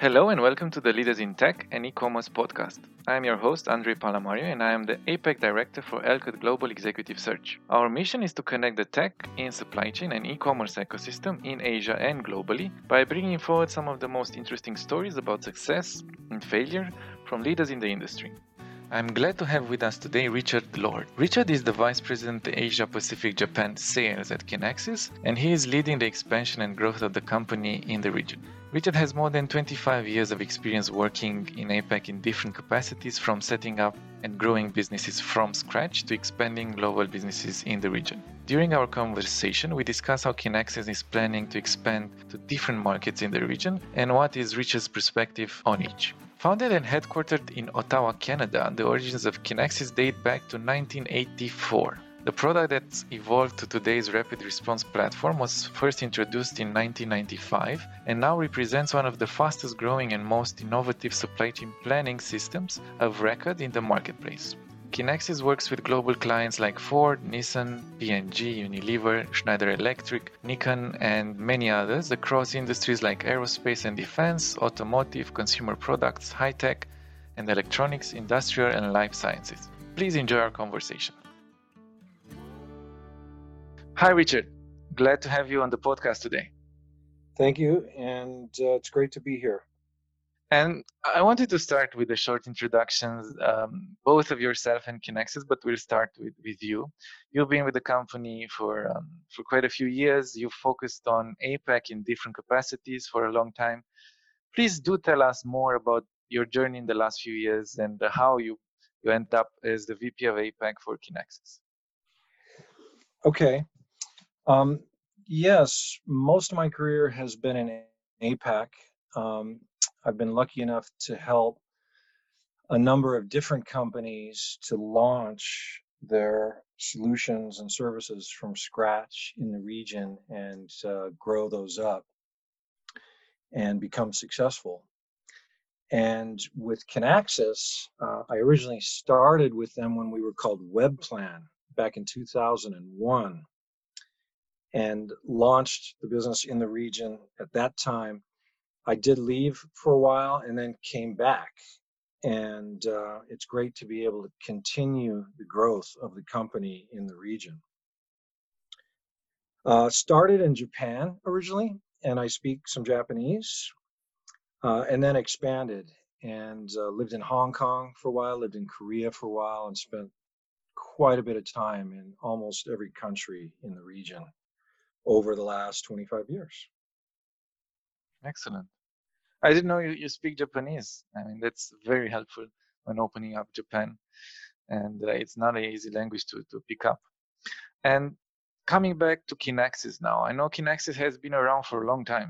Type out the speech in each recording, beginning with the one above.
Hello and welcome to the Leaders in Tech and E-commerce podcast. I am your host, Andrei Palamario, and I am the APAC Director for Elcott Global Executive Search. Our mission is to connect the tech in supply chain and e-commerce ecosystem in Asia and globally by bringing forward some of the most interesting stories about success and failure from leaders in the industry. I'm glad to have with us today Richard Lord. Richard is the Vice President Asia Pacific Japan Sales at Kinaxis, and he is leading the expansion and growth of the company in the region. Richard has more than 25 years of experience working in APAC in different capacities, from setting up and growing businesses from scratch to expanding global businesses in the region. During our conversation, we discuss how Kinaxis is planning to expand to different markets in the region and what is Richard's perspective on each. Founded and headquartered in Ottawa, Canada, the origins of Kinaxis date back to 1984. The product that's evolved to today's rapid response platform was first introduced in 1995 and now represents one of the fastest growing and most innovative supply chain planning systems of record in the marketplace. Kinaxis works with global clients like Ford, Nissan, P&G, Unilever, Schneider Electric, Nikon, and many others across industries like aerospace and defense, automotive, consumer products, high-tech, and electronics, industrial, and life sciences. Please enjoy our conversation. Hi, Richard. Glad to have you on the podcast today. Thank you, and it's great to be here. And I wanted to start with a short introductions, both of yourself and Kinaxis, but we'll start with you. You've been with the company for quite a few years. You've focused on APAC in different capacities for a long time. Please do tell us more about your journey in the last few years and how you ended up as the VP of APAC for Kinaxis. Okay. Yes, most of my career has been in APAC. I've been lucky enough to help a number of different companies to launch their solutions and services from scratch in the region and grow those up and become successful. And with Kinaxis, I originally started with them when we were called WebPlan back in 2001 and launched the business in the region at that time. I did leave for a while and then came back. And it's great to be able to continue the growth of the company in the region. Started in Japan originally, and I speak some Japanese, and then expanded and lived in Hong Kong for a while, lived in Korea for a while, and spent quite a bit of time in almost every country in the region over the last 25 years. Excellent. I didn't know you speak Japanese. I mean, that's very helpful when opening up Japan. And it's not an easy language to pick up. And coming back to Kinaxis now, I know Kinaxis has been around for a long time,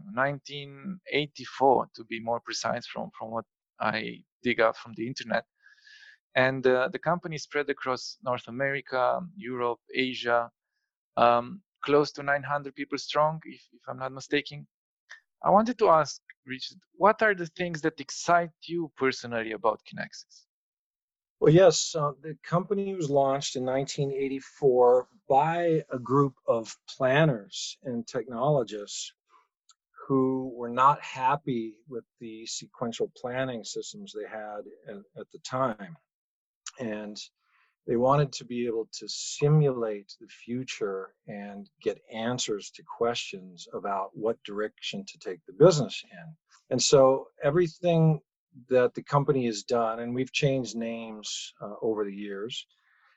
1984 to be more precise from what I dig out from the internet. And the company spread across North America, Europe, Asia, close to 900 people strong, if I'm not mistaken. I wanted to ask, Richard, what are the things that excite you personally about Kinaxis? Well, yes, the company was launched in 1984 by a group of planners and technologists who were not happy with the sequential planning systems they had at the time. And they wanted to be able to simulate the future and get answers to questions about what direction to take the business in. And so everything that the company has done, and we've changed names over the years,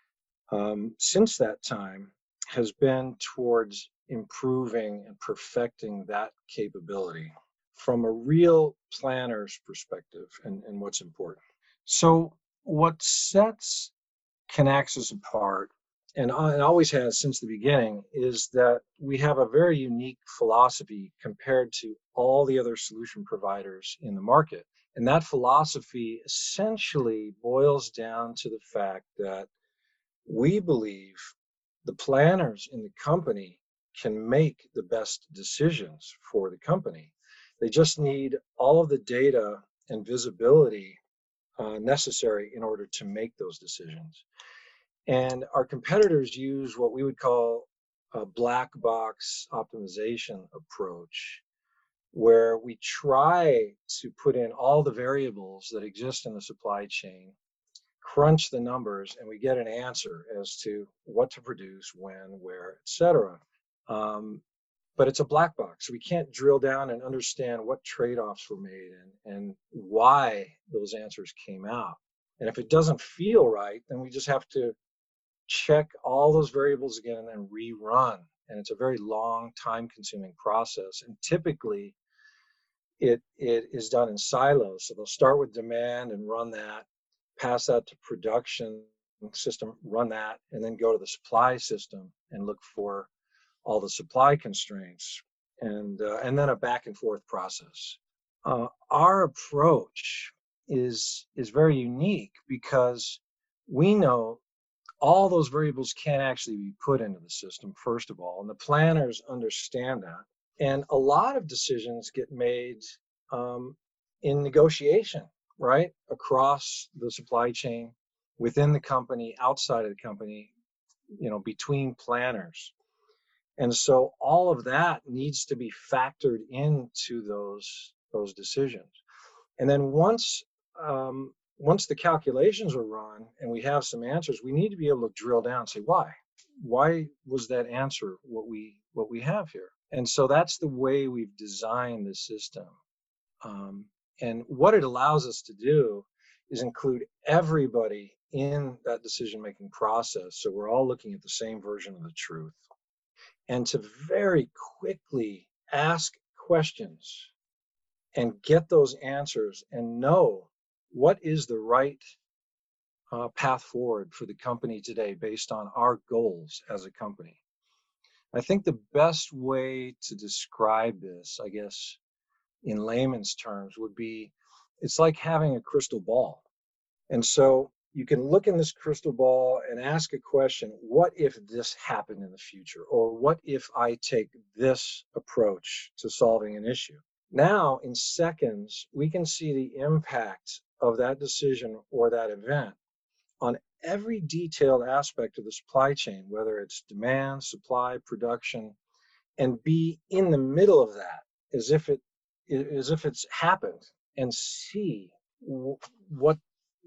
since that time, has been towards improving and perfecting that capability from a real planner's perspective and what's important. So what sets Kinaxis apart, and it always has since the beginning, is that we have a very unique philosophy compared to all the other solution providers in the market. And that philosophy essentially boils down to the fact that we believe the planners in the company can make the best decisions for the company. They just need all of the data and visibility necessary in order to make those decisions. And our competitors use what we would call a black box optimization approach, where we try to put in all the variables that exist in the supply chain, crunch the numbers, and we get an answer as to what to produce, when, where, etc. But it's a black box. We can't drill down and understand what trade-offs were made and why those answers came out. And if it doesn't feel right, then we just have to check all those variables again and then rerun. And it's a very long, time-consuming process. And typically, it is done in silos. So they'll start with demand and run that, pass that to production system, run that, and then go to the supply system and look for all the supply constraints, and then a back and forth process. Our approach is very unique because we know all those variables can't actually be put into the system, first of all, and the planners understand that. And a lot of decisions get made in negotiation, right? Across the supply chain, within the company, outside of the company, between planners. And so all of that needs to be factored into those decisions. And then once the calculations are run and we have some answers, we need to be able to drill down and say why. Why was that answer what we have here? And so that's the way we've designed the system. And what it allows us to do is include everybody in that decision-making process. So we're all looking at the same version of the truth. And to very quickly ask questions and get those answers and know what is the right path forward for the company today based on our goals as a company. I think the best way to describe this, I guess, in layman's terms would be, it's like having a crystal ball. And so you can look in this crystal ball and ask a question, what if this happened in the future? Or what if I take this approach to solving an issue? Now, in seconds, we can see the impact of that decision or that event on every detailed aspect of the supply chain, whether it's demand, supply, production, and be in the middle of that as if it's happened, and see what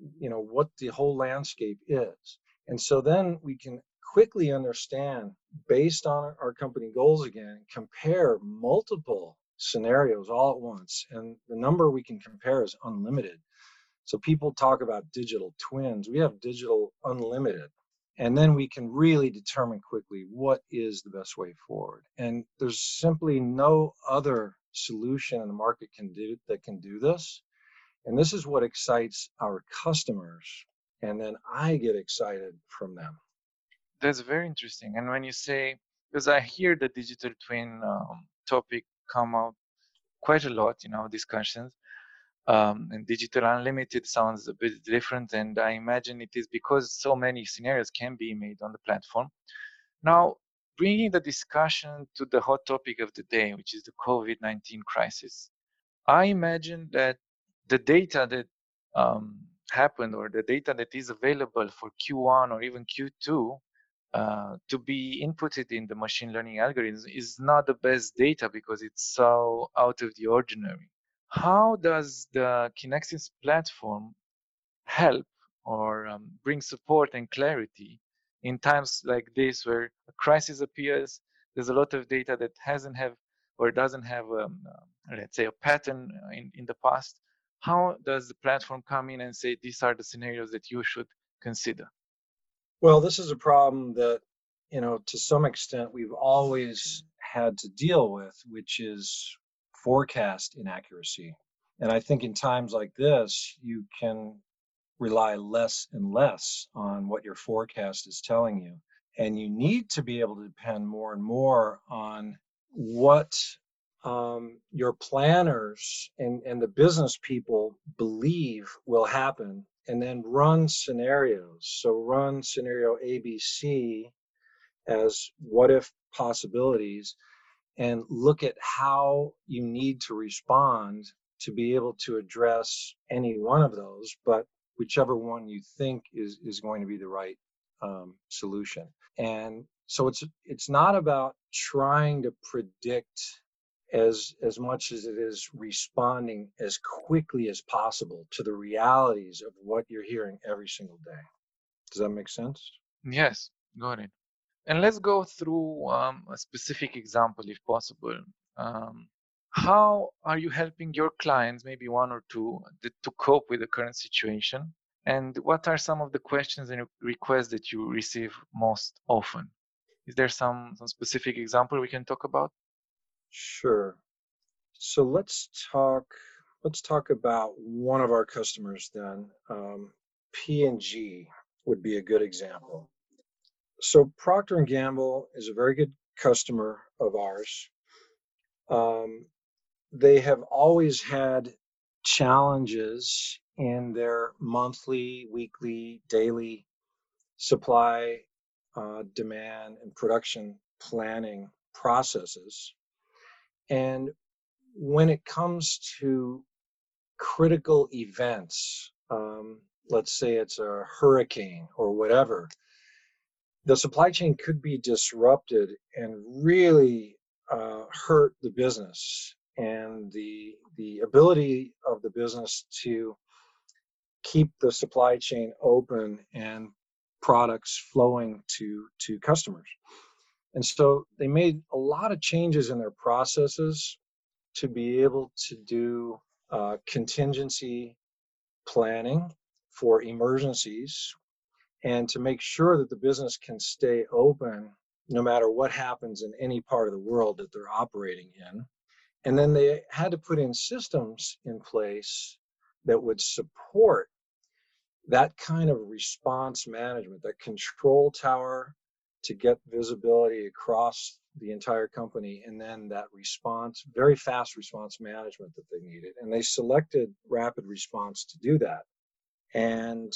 the whole landscape is. And so then we can quickly understand, based on our company goals again, compare multiple scenarios all at once. And the number we can compare is unlimited. So people talk about digital twins. We have digital unlimited. And then we can really determine quickly what is the best way forward. And there's simply no other solution in the market that can do this. And this is what excites our customers. And then I get excited from them. That's very interesting. And when you say, because I hear the digital twin topic come out quite a lot in our discussions, and digital unlimited sounds a bit different. And I imagine it is because so many scenarios can be made on the platform. Now, bringing the discussion to the hot topic of the day, which is the COVID-19 crisis, I imagine that the data that happened, or the data that is available for Q1 or even Q2 to be inputted in the machine learning algorithms is not the best data because it's so out of the ordinary. How does the Kinexys platform help or bring support and clarity in times like this where a crisis appears? There's a lot of data that doesn't have let's say a pattern in the past. How does the platform come in and say these are the scenarios that you should consider? Well, this is a problem that, to some extent we've always had to deal with, which is forecast inaccuracy. And I think in times like this, you can rely less and less on what your forecast is telling you. And you need to be able to depend more and more on what your planners and the business people believe will happen, and then run scenarios. So run scenario ABC as what if possibilities, and look at how you need to respond to be able to address any one of those, but whichever one you think is going to be the right solution. And so it's not about trying to predict as much as it is responding as quickly as possible to the realities of what you're hearing every single day. Does that make sense? Yes, got it. And let's go through a specific example, if possible. Um, how are you helping your clients, maybe one or two, to cope with the current situation? And what are some of the questions and requests that you receive most often? Is there some specific example we can talk about? Sure. So let's talk about one of our customers then. P&G would be a good example. So Procter and Gamble is a very good customer of ours. Um, they have always had challenges in their monthly, weekly, daily supply, demand, and production planning processes. And when it comes to critical events, let's say it's a hurricane or whatever, the supply chain could be disrupted and really hurt the business and the ability of the business to keep the supply chain open and products flowing to customers. And so they made a lot of changes in their processes to be able to do contingency planning for emergencies and to make sure that the business can stay open no matter what happens in any part of the world that they're operating in. And then they had to put in systems in place that would support that kind of response management, that control tower to get visibility across the entire company, and then that response, very fast response management that they needed. And they selected Rapid Response to do that. And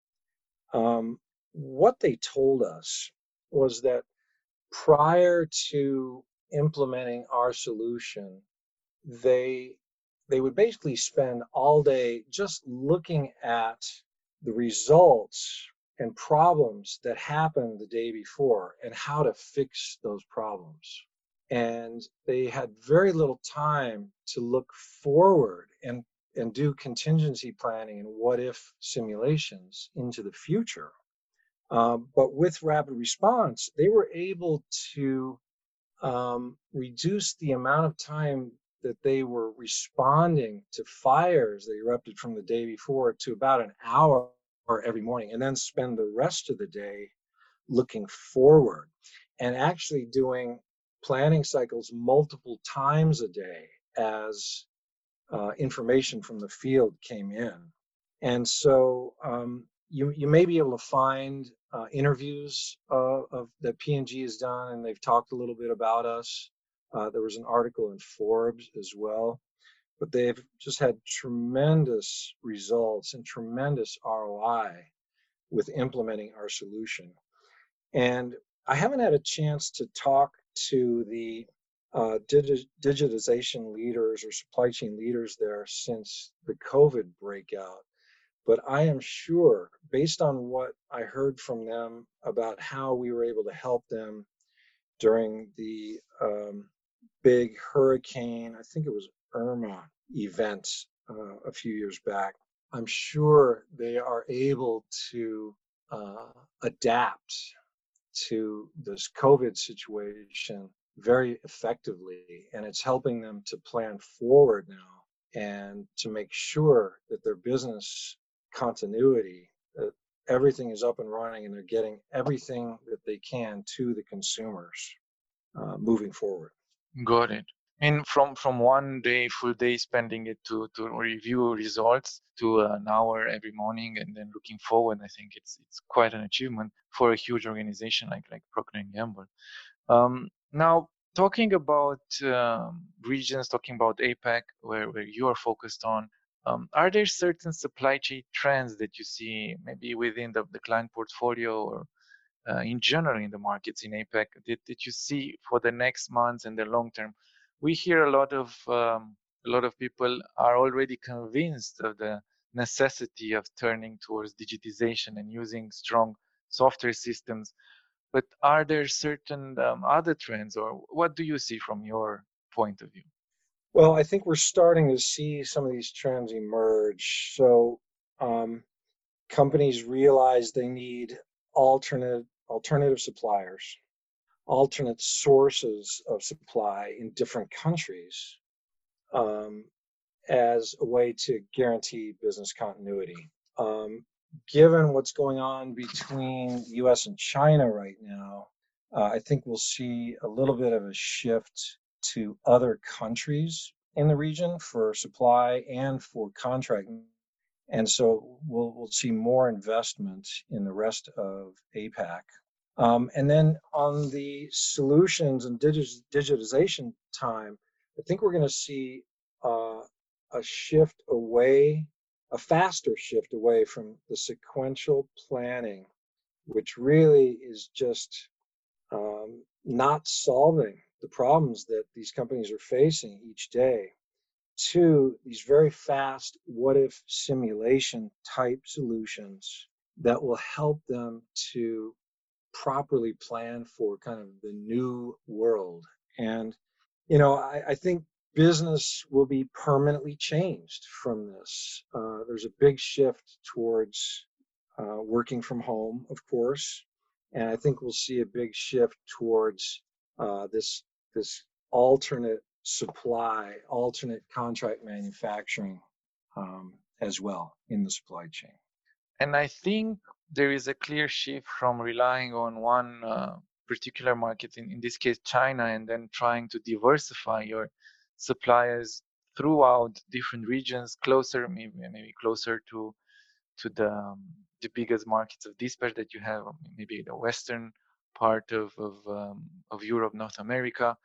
what they told us was that prior to implementing our solution, they they would basically spend all day just looking at the results and problems that happened the day before and how to fix those problems. And they had very little time to look forward and do contingency planning and what if simulations into the future. But with Rapid Response, they were able to reduce the amount of time that they were responding to fires that erupted from the day before to about an hour every morning, and then spend the rest of the day looking forward and actually doing planning cycles multiple times a day as information from the field came in. And so you may be able to find interviews of that P&G has done, and they've talked a little bit about us. There was an article in Forbes as well, but they've just had tremendous results and tremendous ROI with implementing our solution. And I haven't had a chance to talk to the digitization leaders or supply chain leaders there since the COVID breakout. But I am sure, based on what I heard from them about how we were able to help them during the big hurricane, I think it was Irma event a few years back, I'm sure they are able to adapt to this COVID situation very effectively. And it's helping them to plan forward now and to make sure that their business continuity, that everything is up and running and they're getting everything that they can to the consumers moving forward. Got it. And from one day, full day, spending it to review results to an hour every morning, and then looking forward, I think it's quite an achievement for a huge organization like Procter and Gamble. Now, talking about regions, talking about APAC, where you are focused on, are there certain supply chain trends that you see maybe within the client portfolio or in general in the markets in APAC that you see for the next months and the long term? We hear a lot of people are already convinced of the necessity of turning towards digitization and using strong software systems. But are there certain other trends, or what do you see from your point of view? Well, I think we're starting to see some of these trends emerge. So um, companies realize they need alternative suppliers, alternate sources of supply in different countries, um, as a way to guarantee business continuity. Um, Given what's going on between the US and China right now, I think we'll see a little bit of a shift to other countries in the region for supply and for contracting. And so we'll see more investment in the rest of APAC. And then on the solutions and digitization time, I think we're going to see uh, a shift away, a faster shift away from the sequential planning, which really is just not solving the problems that these companies are facing each day, to these very fast what if simulation type solutions that will help them to properly plan for kind of the new world. And, I think business will be permanently changed from this. There's a big shift towards working from home, of course. And I think we'll see a big shift towards this alternate supply, alternate contract manufacturing, as well in the supply chain. And I think there is a clear shift from relying on one particular market, in this case China, and then trying to diversify your suppliers throughout different regions, closer, maybe closer to the biggest markets of dispatch that you have, maybe the western part of Europe, North America.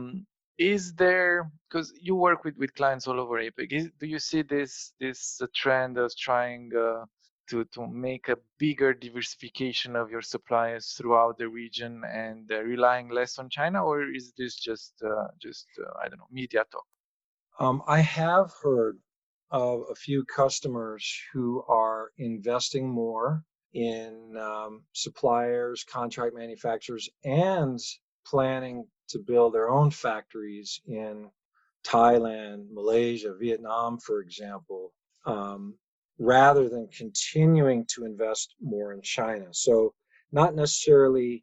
Is there, because you work with clients all over APEC, do you see this trend of trying to make a bigger diversification of your suppliers throughout the region and relying less on China, or is this just I don't know, media talk? I have heard of a few customers who are investing more in suppliers, contract manufacturers, and planning to build their own factories in Thailand, Malaysia, Vietnam, for example, rather than continuing to invest more in China. So, not necessarily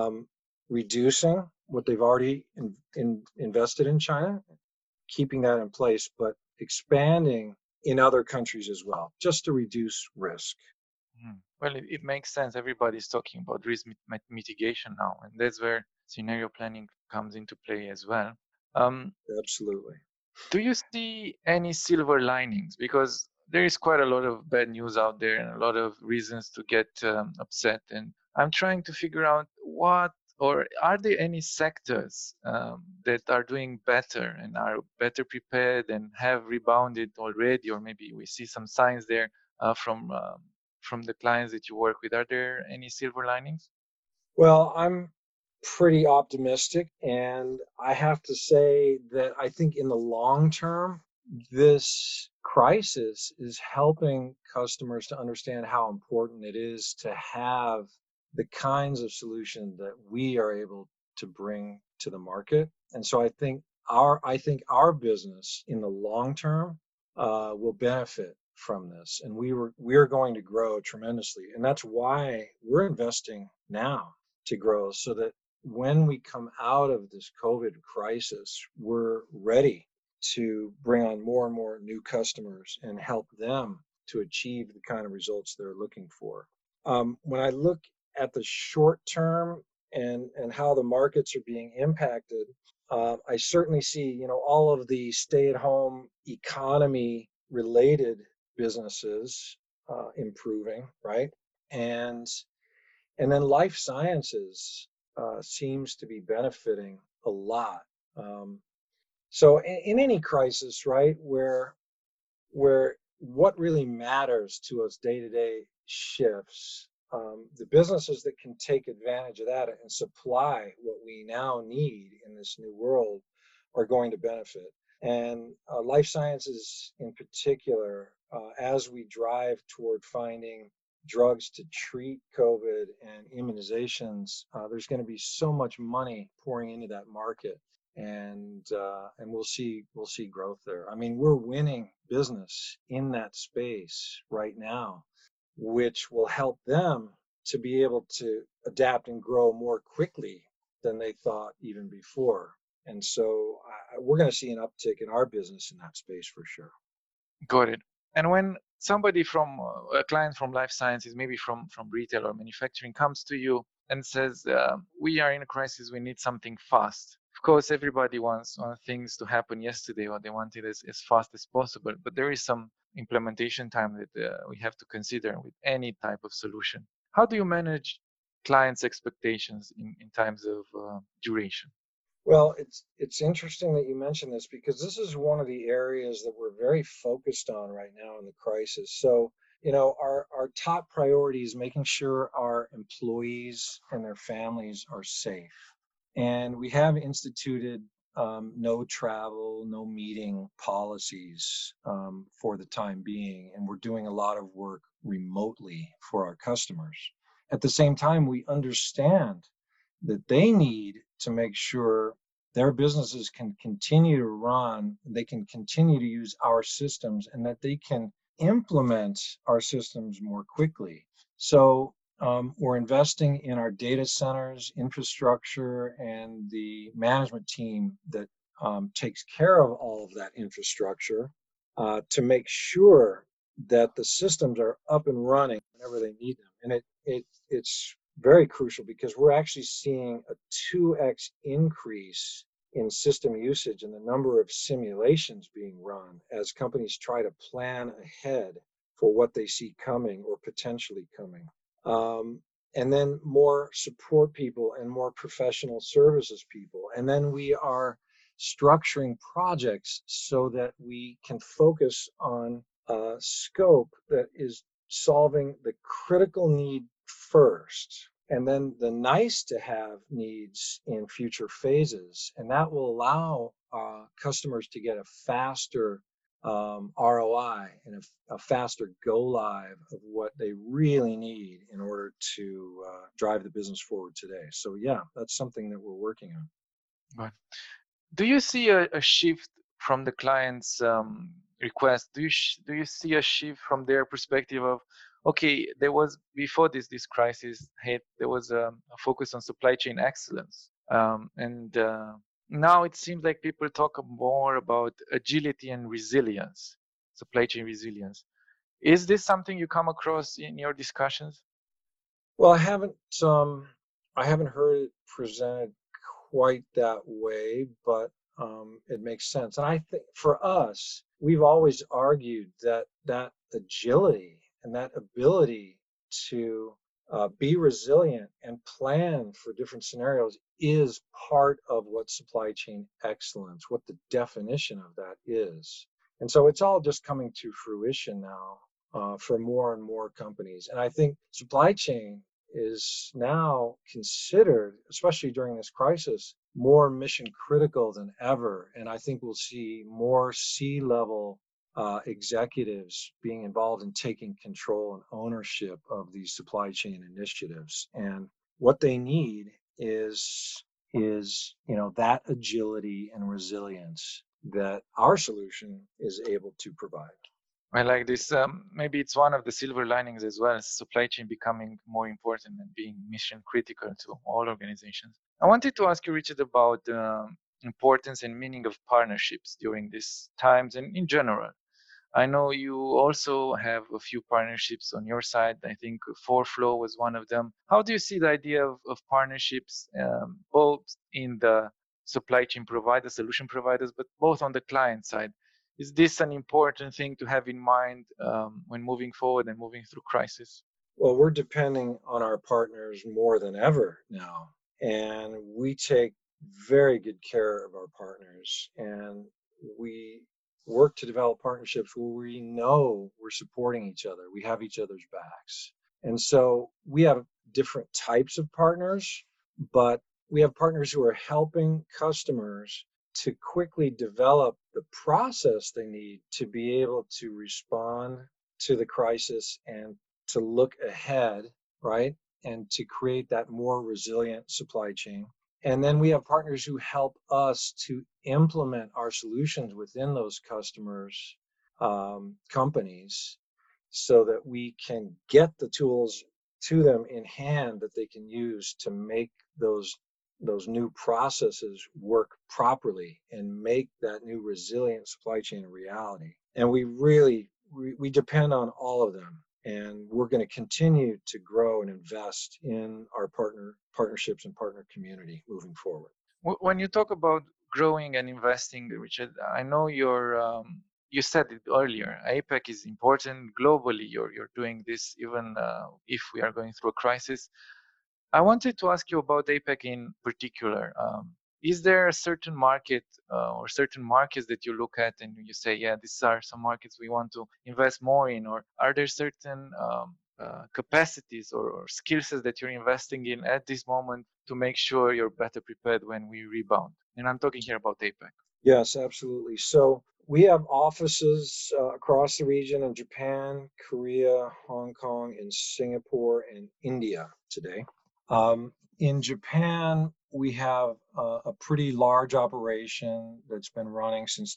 reducing what they've already invested in China, keeping that in place, but expanding in other countries as well, just to reduce risk. Well, it makes sense. Everybody's talking about risk mitigation now, and that's where scenario planning comes into play as well. Um, Absolutely. do you see any silver linings? Because there is quite a lot of bad news out there and a lot of reasons to get upset. And I'm trying to figure out or are there any sectors that are doing better and are better prepared and have rebounded already, or maybe we see some signs there from the clients that you work with? Are there any silver linings? Well, I'm pretty optimistic, and I have to say that I think in the long term, this crisis is helping customers to understand how important it is to have the kinds of solution that we are able to bring to the market. And so I think our business in the long term will benefit from this, and we're going to grow tremendously, and that's why we're investing now to grow, so that when we come out of this COVID crisis, we're ready to bring on more and more new customers and help them to achieve the kind of results they're looking for. When I look at the short term and how the markets are being impacted, I certainly see, all of the stay-at-home economy related businesses improving, right? And and then life sciences seems to be benefiting a lot. Um, so in any crisis, right, where what really matters to us day to day shifts, the businesses that can take advantage of that and supply what we now need in this new world are going to benefit. And life sciences in particular, as we drive toward finding drugs to treat COVID and immunizations, there's going to be so much money pouring into that market. and we'll see growth there. I mean, we're winning business in that space right now, which will help them to be able to adapt and grow more quickly than they thought even before. And so we're going to see an uptick in our business in that space for sure. Got it. And when somebody from a client from life sciences, maybe from retail or manufacturing, comes to you and says, "We are in a crisis. We need something fast." Of course, everybody wants things to happen yesterday, or they want it as fast as possible. But there is some implementation time that we have to consider with any type of solution. How do you manage clients' expectations in times of duration? Well, it's interesting that you mentioned this because this is one of the areas that we're very focused on right now in the crisis. So, our top priority is making sure our employees and their families are safe. And we have instituted no travel, no meeting policies for the time being. And we're doing a lot of work remotely for our customers. At the same time, we understand that they need to make sure their businesses can continue to run, they can continue to use our systems, and that they can implement our systems more quickly. So we're investing in our data centers, infrastructure, and the management team that takes care of all of that infrastructure to make sure that the systems are up and running whenever they need them. And it's very crucial because we're actually seeing a 2x increase in system usage and the number of simulations being run as companies try to plan ahead for what they see coming or potentially coming. And then more support people and more professional services people. And then we are structuring projects so that we can focus on a scope that is solving the critical need first, and then the nice to have needs in future phases. And that will allow customers to get a faster ROI and a faster go live of what they really need in order to drive the business forward today. So, yeah, that's something that we're working on. Right. Do you see a shift from the client's request? Do you see a shift from their perspective of, okay, there was before this crisis hit, there was a focus on supply chain excellence, and now it seems like people talk more about agility and resilience, supply chain resilience. Is this something you come across in your discussions? Well, I haven't heard it presented quite that way, but it makes sense. And I think for us, we've always argued that that agility and that ability to be resilient and plan for different scenarios is part of what supply chain excellence, what the definition of that is. And so it's all just coming to fruition now for more and more companies. And I think supply chain is now considered, especially during this crisis, more mission critical than ever. And I think we'll see more C-level executives being involved in taking control and ownership of these supply chain initiatives. And what they need is that agility and resilience that our solution is able to provide. I like this. Maybe it's one of the silver linings as well, supply chain becoming more important and being mission critical to all organizations. I wanted to ask you, Richard, about the importance and meaning of partnerships during these times and in general. I know you also have a few partnerships on your side. I think 4Flow was one of them. How do you see the idea of partnerships, both in the supply chain provider, solution providers, but both on the client side? Is this an important thing to have in mind when moving forward and moving through crisis? Well, we're depending on our partners more than ever now, and we take very good care of our partners, and we work to develop partnerships where we know we're supporting each other, we have each other's backs. And so we have different types of partners, but we have partners who are helping customers to quickly develop the process they need to be able to respond to the crisis and to look ahead, right? And to create that more resilient supply chain. And then we have partners who help us to implement our solutions within those customers' companies so that we can get the tools to them in hand that they can use to make those new processes work properly and make that new resilient supply chain a reality. And we depend on all of them. And we're going to continue to grow and invest in our partnerships and partner community moving forward. When you talk about growing and investing, Richard, I know you said it earlier. APAC is important globally. You're doing this even if we are going through a crisis. I wanted to ask you about APAC in particular. Is there a certain market or certain markets that you look at and you say, yeah, these are some markets we want to invest more in? Or are there certain capacities or skill sets that you're investing in at this moment to make sure you're better prepared when we rebound? And I'm talking here about APAC. Yes, absolutely. So we have offices across the region in Japan, Korea, Hong Kong, and Singapore, and India today. In Japan, we have a pretty large operation that's been running since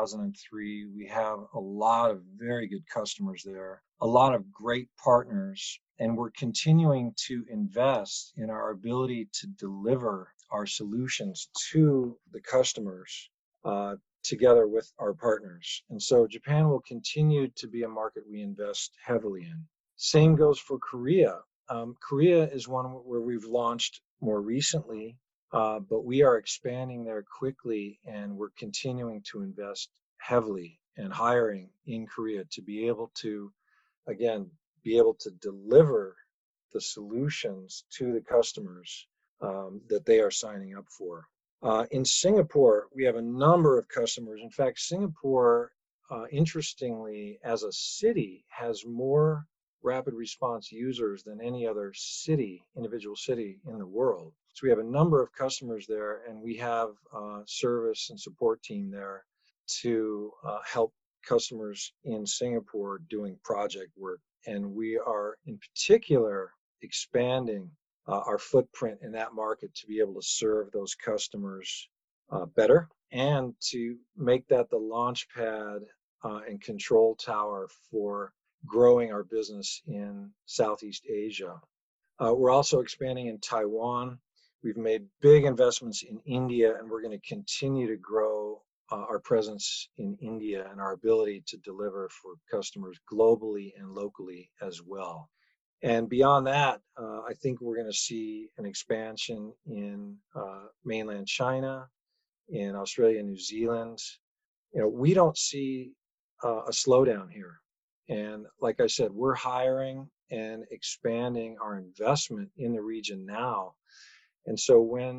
2003. We have a lot of very good customers there, a lot of great partners, and we're continuing to invest in our ability to deliver our solutions to the customers together with our partners. And so Japan will continue to be a market we invest heavily in. Same goes for Korea. Korea is one where we've launched more recently, but we are expanding there quickly, and we're continuing to invest heavily and hiring in Korea to be able to, again, be able to deliver the solutions to the customers that they are signing up for. In Singapore, we have a number of customers. In fact, Singapore, interestingly, as a city, has more rapid response users than any other city, individual city in the world. So we have a number of customers there, and we have a service and support team there to help customers in Singapore doing project work. And we are in particular expanding our footprint in that market to be able to serve those customers better and to make that the launch pad and control tower for growing our business in Southeast Asia. We're also expanding in Taiwan. We've made big investments in India, and we're going to continue to grow our presence in India and our ability to deliver for customers globally and locally as well. And beyond that, I think we're going to see an expansion in mainland China, in Australia, New Zealand. We don't see a slowdown here. And like I said, we're hiring and expanding our investment in the region now. And so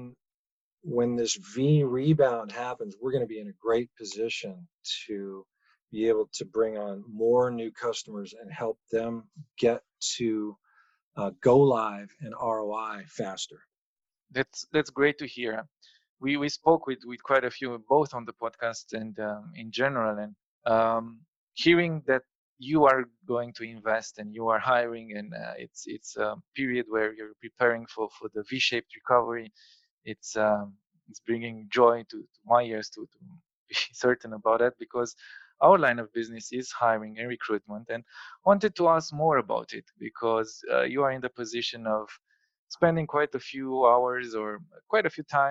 when this V rebound happens, we're going to be in a great position to be able to bring on more new customers and help them get to go live and ROI faster. That's great to hear. We spoke with quite a few, both on the podcast and in general, and hearing that you are going to invest and you are hiring, and it's a period where you're preparing for the V-shaped recovery. It's bringing joy to my ears to be certain about that, because our line of business is hiring and recruitment, and wanted to ask more about it because you are in the position of spending quite a few hours or quite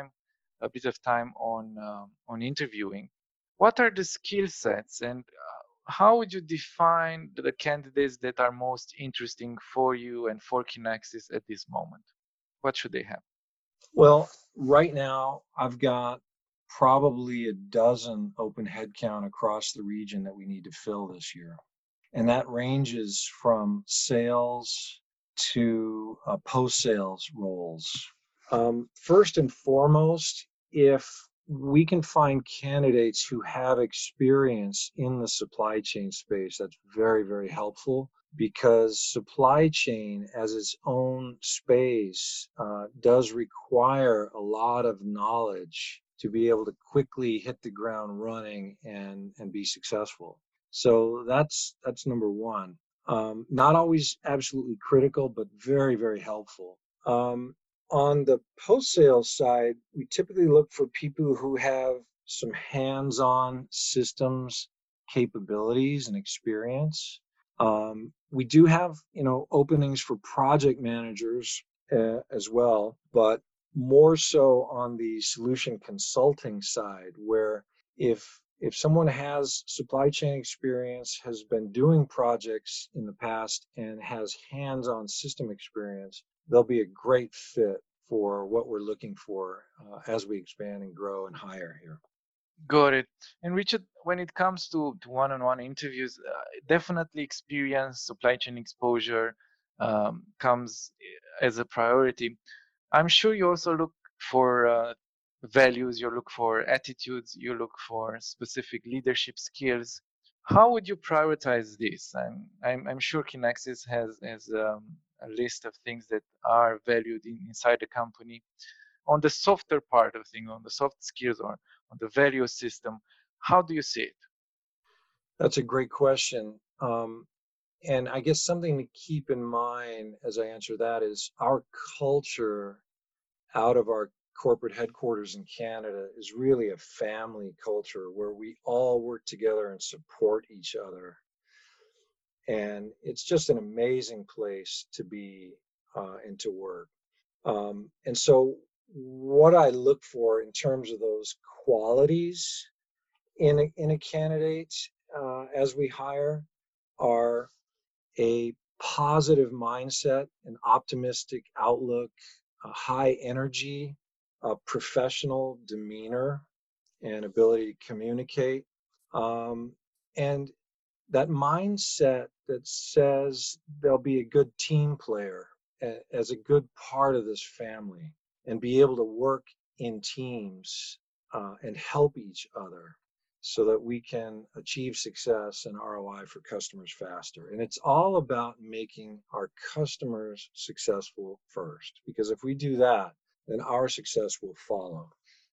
a bit of time on interviewing. What are the skill sets, and how would you define the candidates that are most interesting for you and for Kinaxis at this moment? What should they have? Well, right now, I've got probably a dozen open headcount across the region that we need to fill this year. And that ranges from sales to post-sales roles. First and foremost, if we can find candidates who have experience in the supply chain space, that's very, very helpful, because supply chain as its own space does require a lot of knowledge to be able to quickly hit the ground running and be successful. So that's number one. Not always absolutely critical, but very, very helpful. On the post-sale side, we typically look for people who have some hands-on systems capabilities and experience. We do have, openings for project managers as well, but more so on the solution consulting side, where if someone has supply chain experience, has been doing projects in the past, and has hands-on system experience, they'll be a great fit for what we're looking for as we expand and grow and hire here. Got it. And Richard, when it comes to one-on-one interviews, definitely experience, supply chain exposure comes as a priority. I'm sure you also look for values, you look for attitudes, you look for specific leadership skills. How would you prioritize this? I'm sure Kinaxis has a list of things that are valued inside the company. On the softer part of things, on the soft skills or on the value system, how do you see it? That's a great question. And I guess something to keep in mind as I answer that is our culture out of our corporate headquarters in Canada is really a family culture where we all work together and support each other. And it's just an amazing place to be and to work. And so, what I look for in terms of those qualities in a candidate as we hire are a positive mindset, an optimistic outlook, a high energy, a professional demeanor, and ability to communicate. And that mindset that says they'll be a good team player as a good part of this family and be able to work in teams and help each other so that we can achieve success and ROI for customers faster. And it's all about making our customers successful first, because if we do that, then our success will follow.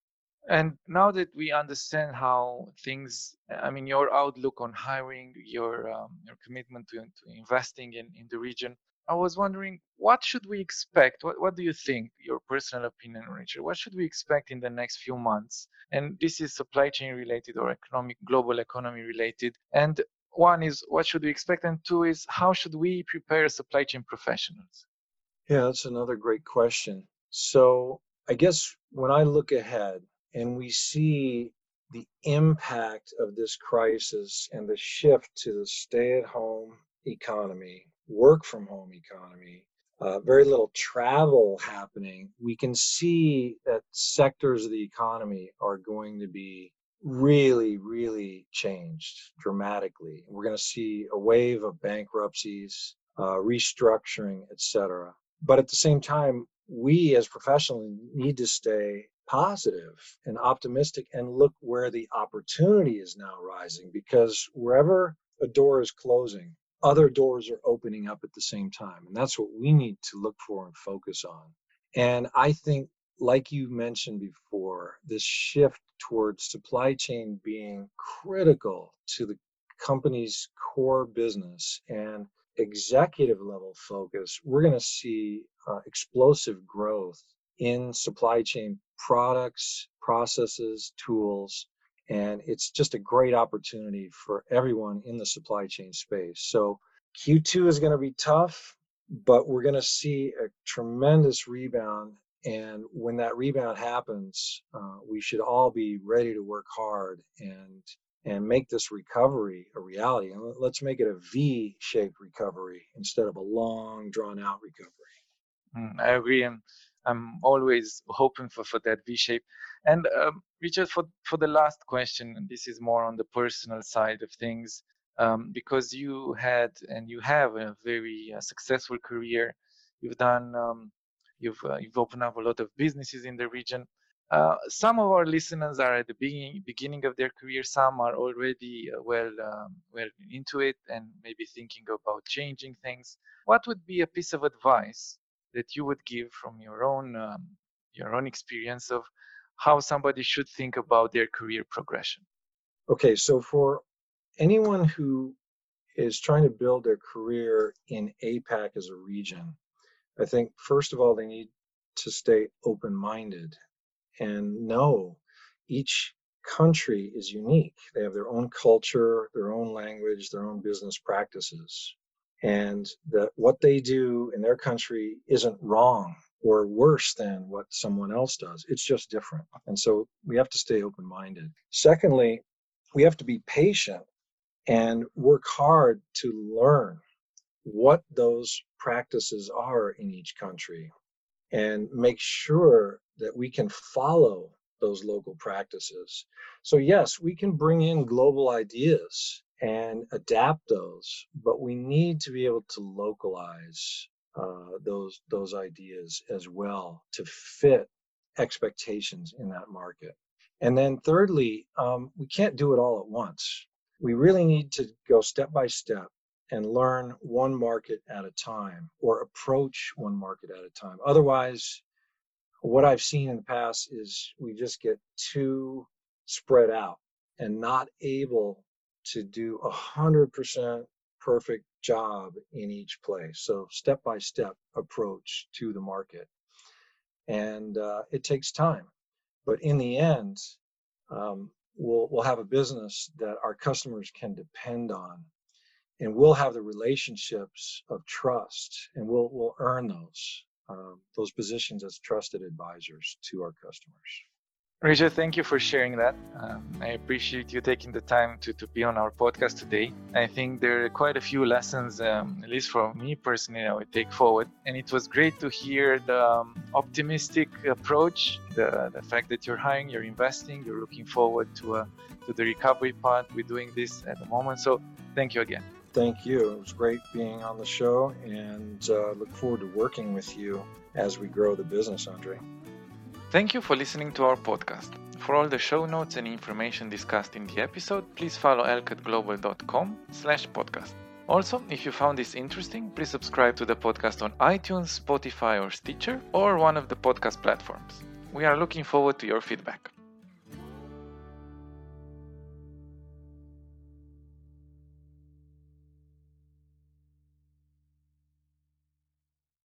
And now that we understand how things, I mean, your outlook on hiring, your commitment to investing in the region, I was wondering, what should we expect? What do you think, your personal opinion, Richard? What should we expect in the next few months? And this is supply chain related or global economy related. And one is, what should we expect? And two is, how should we prepare supply chain professionals? Yeah, that's another great question. So I guess when I look ahead and we see the impact of this crisis and the shift to the stay-at-home economy, work from home economy, very little travel happening, we can see that sectors of the economy are going to be really, really changed dramatically. We're going to see a wave of bankruptcies, restructuring, et cetera. But at the same time, we as professionals need to stay positive and optimistic and look where the opportunity is now rising, because wherever a door is closing, other doors are opening up at the same time. And that's what we need to look for and focus on. And I think, like you mentioned before, this shift towards supply chain being critical to the company's core business and executive level focus, we're going to see explosive growth in supply chain products, processes, tools, and it's just a great opportunity for everyone in the supply chain space. So Q2 is going to be tough, but we're going to see a tremendous rebound. And when that rebound happens, we should all be ready to work hard and make this recovery a reality. And let's make it a V-shaped recovery instead of a long, drawn-out recovery. I agree. I'm always hoping for that V shape. And Richard, for the last question, and this is more on the personal side of things, because you had and you have a very successful career. You've done, you've opened up a lot of businesses in the region. Some of our listeners are at the beginning of their career. Some are already well into it and maybe thinking about changing things. What would be a piece of advice that you would give from your own experience of how somebody should think about their career progression? Okay, so for anyone who is trying to build their career in APAC as a region, I think first of all they need to stay open-minded and know each country is unique. They have their own culture, their own language, their own business practices. And that what they do in their country isn't wrong or worse than what someone else does. It's just different. And so we have to stay open-minded. Secondly, we have to be patient and work hard to learn what those practices are in each country and make sure that we can follow those local practices. So yes, we can bring in global ideas and adapt those, but we need to be able to localize those ideas as well to fit expectations in that market. And then thirdly, we can't do it all at once. We really need to go step by step and learn one market at a time or approach one market at a time. Otherwise, what I've seen in the past is we just get too spread out and not able to do 100% perfect job in each place. So step-by-step approach to the market. And it takes time. But in the end, we'll have a business that our customers can depend on. And we'll have the relationships of trust, and we'll earn those positions as trusted advisors to our customers. Richard, thank you for sharing that. I appreciate you taking the time to be on our podcast today. I think there are quite a few lessons, at least for me personally, I would take forward. And it was great to hear the optimistic approach, the fact that you're hiring, you're investing, you're looking forward to the recovery part. We're doing this at the moment. So thank you again. Thank you. It was great being on the show, and look forward to working with you as we grow the business, Andre. Thank you for listening to our podcast. For all the show notes and information discussed in the episode, please follow elcatglobal.com/podcast. Also, if you found this interesting, please subscribe to the podcast on iTunes, Spotify, or Stitcher, or one of the podcast platforms. We are looking forward to your feedback.